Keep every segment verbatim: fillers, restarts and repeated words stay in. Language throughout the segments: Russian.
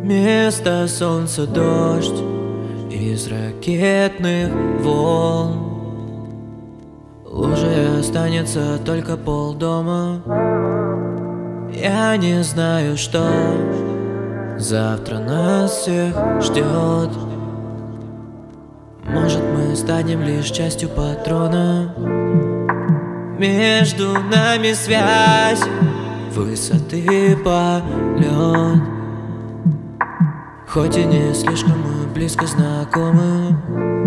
Вместо солнца дождь из ракетных волн. Лужей останется только полдома. Я не знаю, что завтра нас всех ждет. Может, мы станем лишь частью патрона. Между нами связь, высоты полет. Хоть и не слишком мы близко знакомы,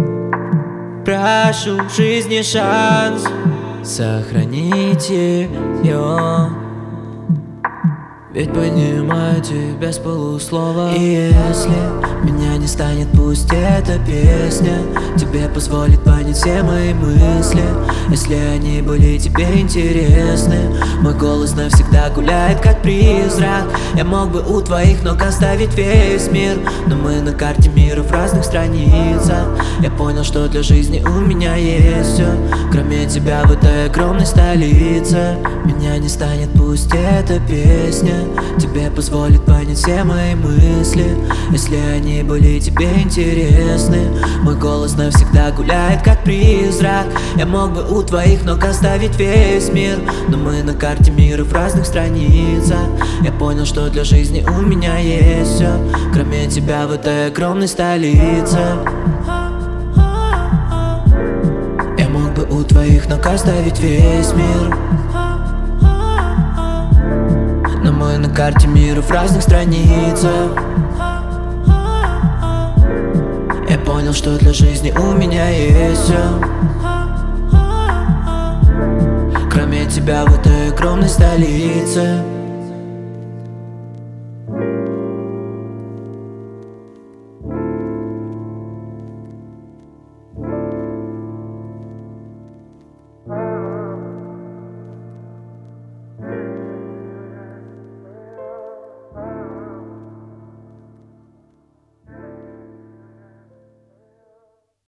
прошу в жизни шанс сохранить ее. Ведь понимаю тебя с полуслова. И если меня не станет, пусть эта песня тебе позволит понять все мои мысли. Если они были тебе интересны, мой голос навсегда гуляет как призрак. Я мог бы у твоих ног оставить весь мир, но мы на карте мира в разных страницах. Я понял, что для жизни у меня есть все, кроме тебя в этой огромной столице. Меня не станет, пусть эта песня тебе позволит понять все мои мысли. Если они были тебе интересны, мой голос навсегда гуляет как призрак. Я мог бы у твоих ног оставить весь мир, но мы на карте мира в разных страницах. Я понял, что для жизни у меня есть все, кроме тебя в этой огромной столице. Я мог бы у твоих ног оставить весь мир, но мы на карте мира в разных страницах. Я понял, что для жизни у меня есть все, кроме тебя в этой огромной столице.